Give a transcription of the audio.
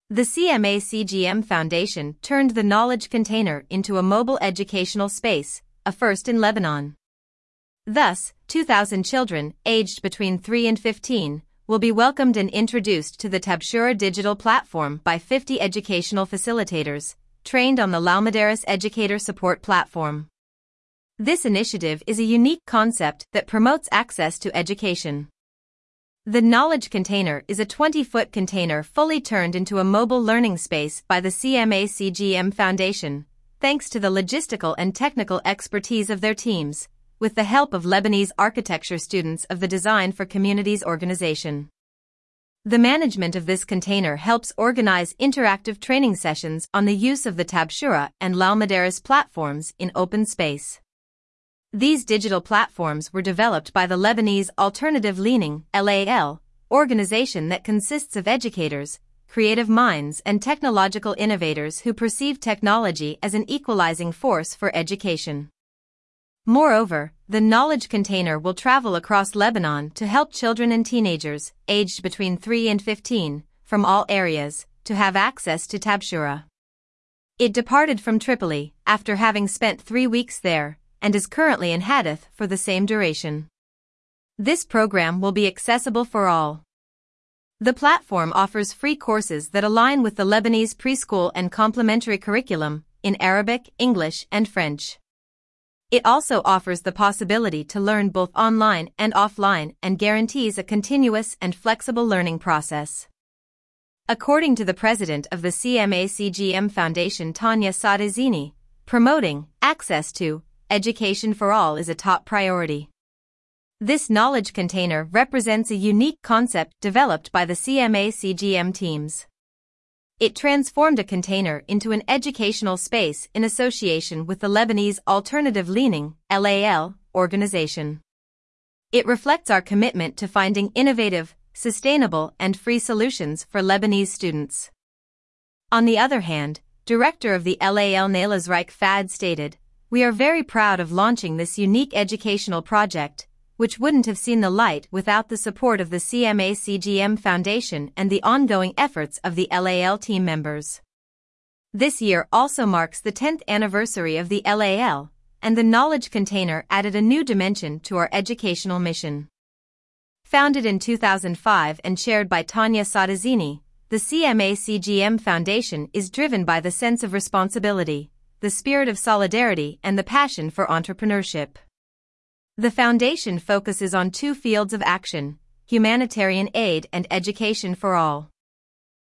The CMA-CGM Foundation turned the knowledge container into a mobile educational space, a first in Lebanon. Thus, 2,000 children, aged between 3 and 15, will be welcomed and introduced to the Tabshura digital platform by 50 educational facilitators, trained on the Lalmadaris Educator Support Platform. This initiative is a unique concept that promotes access to education. The knowledge container is a 20-foot container fully turned into a mobile learning space by the CMA-CGM Foundation, thanks to the logistical and technical expertise of their teams, with the help of Lebanese architecture students of the Design for Communities organization. The management of this container helps organize interactive training sessions on the use of the Tabshura and Lalmadaris platforms in open space. These digital platforms were developed by the Lebanese Alternative Learning (LAL) organization that consists of educators, creative minds and technological innovators who perceive technology as an equalizing force for education. Moreover, the knowledge container will travel across Lebanon to help children and teenagers, aged between 3 and 15, from all areas, to have access to Tabshura. It departed from Tripoli, after having spent 3 weeks there, and is currently in Hadith for the same duration. This program will be accessible for all. The platform offers free courses that align with the Lebanese preschool and complementary curriculum, in Arabic, English, and French. It also offers the possibility to learn both online and offline and guarantees a continuous and flexible learning process. According to the president of the CMA-CGM Foundation, Tanya Sadezini, promoting access to education for all is a top priority. This knowledge container represents a unique concept developed by the CMA-CGM teams. It transformed a container into an educational space in association with the Lebanese Alternative Learning (LAL) organization. It reflects our commitment to finding innovative, sustainable, and free solutions for Lebanese students. On the other hand, director of the LAL Naila Zreik Fad stated, "We are very proud of launching this unique educational project, which wouldn't have seen the light without the support of the CMA-CGM Foundation and the ongoing efforts of the LAL team members." This year also marks the 10th anniversary of the LAL, and the knowledge container added a new dimension to our educational mission. Founded in 2005 and chaired by Tanya Sadezini, the CMA-CGM Foundation is driven by the sense of responsibility, the spirit of solidarity, and the passion for entrepreneurship. The foundation focuses on 2 fields of action: humanitarian aid and education for all.